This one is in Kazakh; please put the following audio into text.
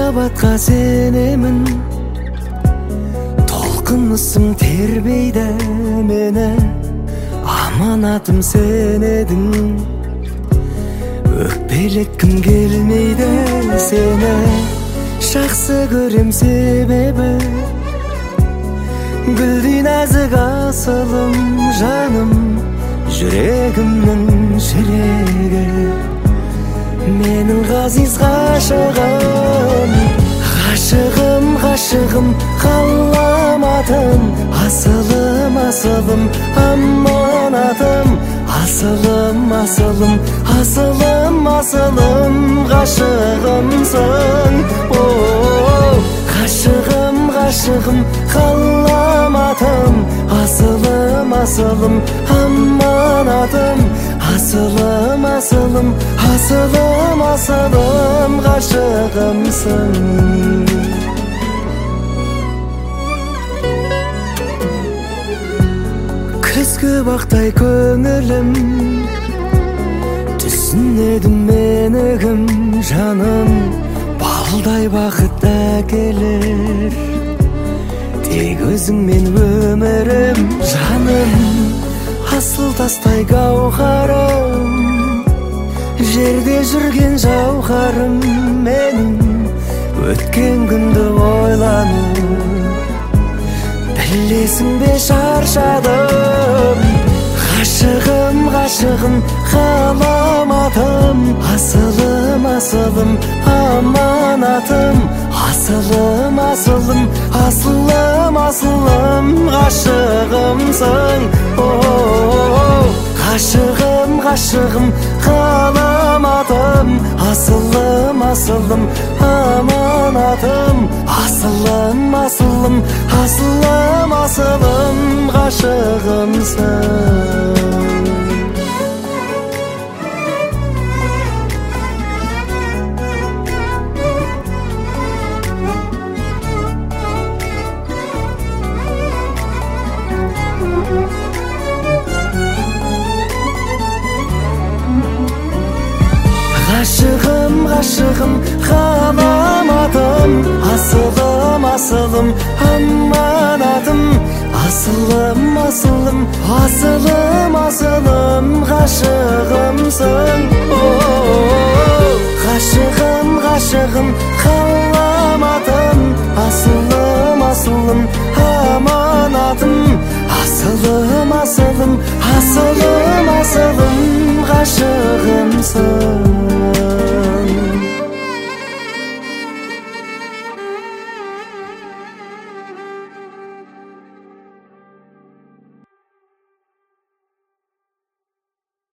махабатқа сенемін, толқынысың тербейді мені, аманатым сен едің, өкпелеткім келмейді сені, жақсы көрем себебі гүлдей нәзік асылым жаным, жүрегімнің жүрегі, менің ғазиз ғашығым, ғашығым, ғашығым, қаламатым, асылым, асылым, аманатым, асылым, асылым, асылым, асылым, ғашығымсың. Ғашығым, ғашығым, қаламатым, асылым, асылым, аманатым, асылым, асылым, асылым, асылым, ғашығымсың. Күзгі бақтай көңілім, түсінедім мені кім, жаным, балдай бақыт әкелер, тек өзіңмен өмірім, жаным, асыл тастай гауһарым, жерде жүрген жауһарым менің, өткен күнді ойланып білесің бе шаршадым. Ғашығым, ғашығым, қаламатым, асылым, асылым, аманатым, асылым, асылым, асылым, асылым, ғашығымсың. Ғашығым, ғашығым, қаламатым, асылым, асылым, аманатым, асылым, асылым, асылым, асылым, ғашығымсың. Ғашығым, ғашығым, қаламатым, асылым, асылым, аманатым, асылым, асылым, асылым, асылым, ғашығымсың. Ғашығым, ғашығым, қаламатым, асылым, асылым, аманатым, асылым, асылым, асылым,